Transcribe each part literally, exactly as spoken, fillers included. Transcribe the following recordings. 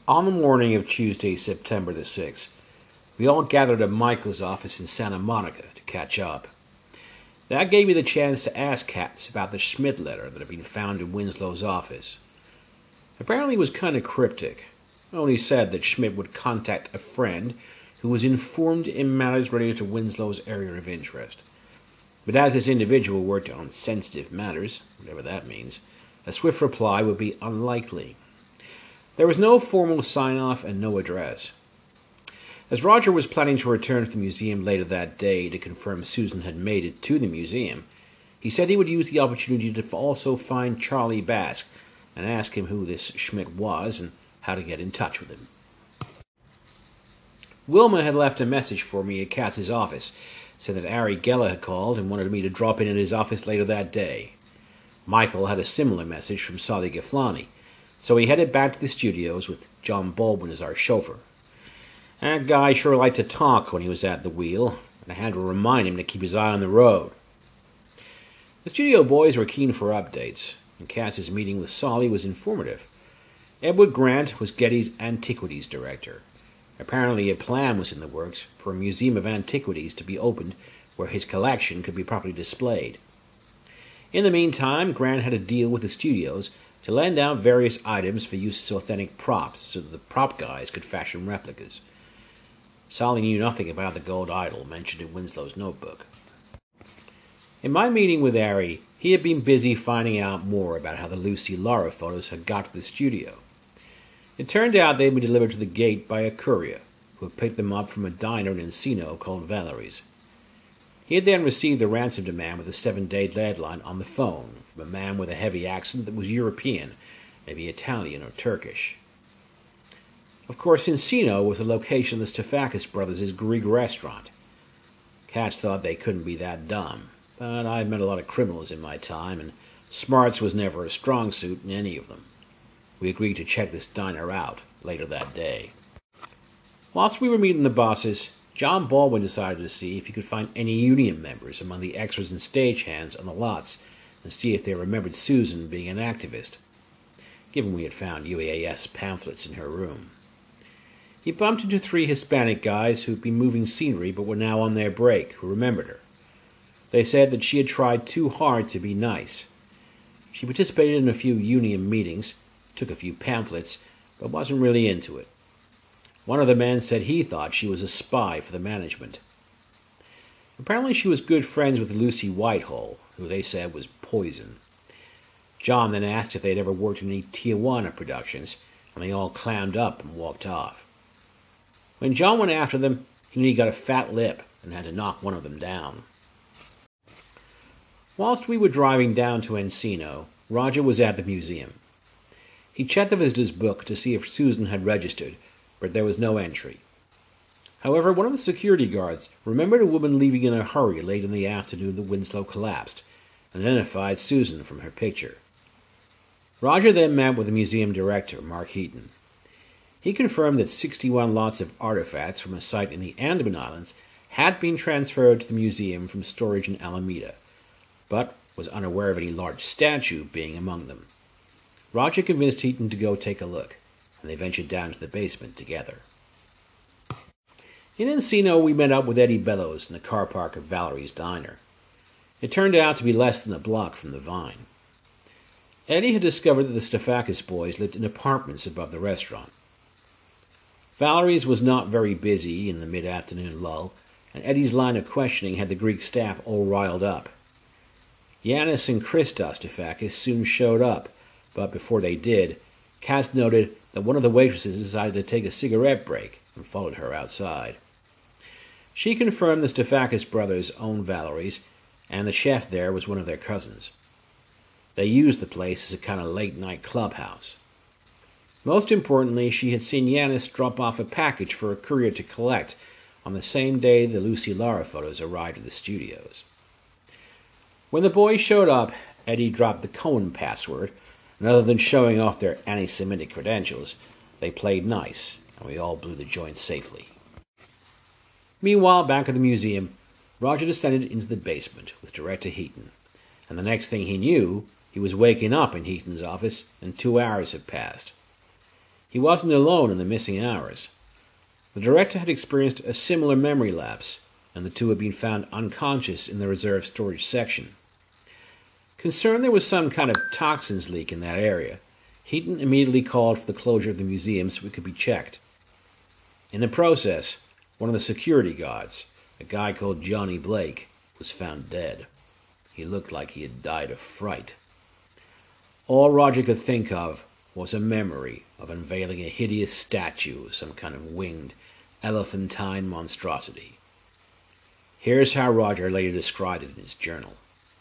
On the morning of Tuesday, September the sixth, we all gathered at Michael's office in Santa Monica to catch up. That gave me the chance to ask Katz about the Schmidt letter that had been found in Winslow's office. Apparently it was kind of cryptic. It only said that Schmidt would contact a friend who was informed in matters related to Winslow's area of interest. But as this individual worked on sensitive matters, whatever that means, a swift reply would be unlikely. There was no formal sign-off and no address. As Roger was planning to return to the museum later that day to confirm Susan had made it to the museum, he said he would use the opportunity to also find Charlie Basque and ask him who this Schmidt was and how to get in touch with him. Wilma had left a message for me at Katz's office, said that Ari Geller had called and wanted me to drop in at his office later that day. Michael had a similar message from Sadi Geflani, so he headed back to the studios with John Baldwin as our chauffeur. That guy sure liked to talk when he was at the wheel, and I had to remind him to keep his eye on the road. The studio boys were keen for updates, and Katz's meeting with Solly was informative. Edward Grant was Getty's Antiquities Director. Apparently a plan was in the works for a museum of antiquities to be opened where his collection could be properly displayed. In the meantime, Grant had a deal with the studios to lend out various items for use as authentic props so that the prop guys could fashion replicas. Solly knew nothing about the gold idol mentioned in Winslow's notebook. In my meeting with Ari, he had been busy finding out more about how the Lucy Lara photos had got to the studio. It turned out they had been delivered to the gate by a courier who had picked them up from a diner in Encino called Valerie's. He had then received the ransom demand with a seven-day deadline on the phone from a man with a heavy accent that was European, maybe Italian or Turkish. Of course, Encino was the location of the Stefakis brothers' Greek restaurant. Katz thought they couldn't be that dumb, but I've met a lot of criminals in my time, and smarts was never a strong suit in any of them. We agreed to check this diner out later that day. Whilst we were meeting the bosses, John Baldwin decided to see if he could find any union members among the extras and stagehands on the lots and see if they remembered Susan being an activist, given we had found U A S pamphlets in her room. He bumped into three Hispanic guys who'd been moving scenery but were now on their break, who remembered her. They said that she had tried too hard to be nice. She participated in a few union meetings, took a few pamphlets, but wasn't really into it. One of the men said he thought she was a spy for the management. Apparently she was good friends with Lucy Whitehall, who they said was poison. John then asked if they'd ever worked in any Tijuana productions, and they all clammed up and walked off. When John went after them, he knew he got a fat lip and had to knock one of them down. Whilst we were driving down to Encino, Roger was at the museum. He checked the visitor's book to see if Susan had registered, but there was no entry. However, one of the security guards remembered a woman leaving in a hurry late in the afternoon that Winslow collapsed, and identified Susan from her picture. Roger then met with the museum director, Mark Heaton. He confirmed that sixty-one lots of artifacts from a site in the Andaman Islands had been transferred to the museum from storage in Alameda, but was unaware of any large statue being among them. Roger convinced Heaton to go take a look, and they ventured down to the basement together. In Encino, we met up with Eddie Bellows in the car park of Valerie's Diner. It turned out to be less than a block from the Vine. Eddie had discovered that the Stefakis boys lived in apartments above the restaurant. Valerie's was not very busy in the mid-afternoon lull, and Eddie's line of questioning had the Greek staff all riled up. Yanis and Christos Stefakis soon showed up, but before they did, Katz noted that one of the waitresses decided to take a cigarette break and followed her outside. She confirmed the Stefakis brothers owned Valerie's, and the chef there was one of their cousins. They used the place as a kind of late-night clubhouse. Most importantly, she had seen Yanis drop off a package for a courier to collect on the same day the Lucy Lara photos arrived at the studios. When the boys showed up, Eddie dropped the Cohen password, and other than showing off their anti-Semitic credentials, they played nice, and we all blew the joint safely. Meanwhile, back at the museum, Roger descended into the basement with Director Heaton, and the next thing he knew, he was waking up in Heaton's office, and two hours had passed. He wasn't alone in the missing hours. The director had experienced a similar memory lapse, and the two had been found unconscious in the reserve storage section. Concerned there was some kind of toxins leak in that area, Heaton immediately called for the closure of the museum so it could be checked. In the process, one of the security guards, a guy called Johnny Blake, was found dead. He looked like he had died of fright. All Roger could think of was a memory of unveiling a hideous statue of some kind of winged, elephantine monstrosity. Here's how Roger later described it in his journal.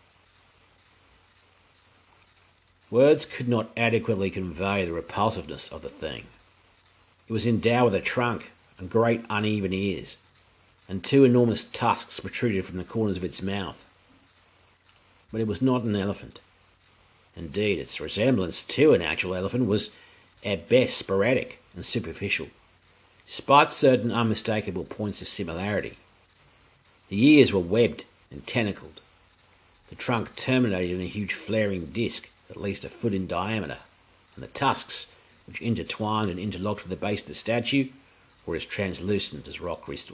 Words could not adequately convey the repulsiveness of the thing. It was endowed with a trunk and great uneven ears, and two enormous tusks protruded from the corners of its mouth. But it was not an elephant. Indeed, its resemblance to an actual elephant was at best sporadic and superficial, despite certain unmistakable points of similarity. The ears were webbed and tentacled. The trunk terminated in a huge flaring disc at least a foot in diameter, and the tusks, which intertwined and interlocked with the base of the statue, were as translucent as rock crystal.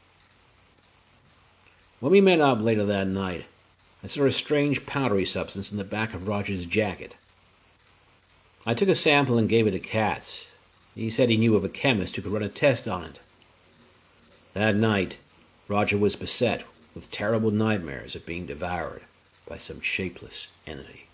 When we met up later that night, I saw a strange powdery substance in the back of Roger's jacket. I took a sample and gave it to Katz. He said he knew of a chemist who could run a test on it. That night, Roger was beset with terrible nightmares of being devoured by some shapeless entity.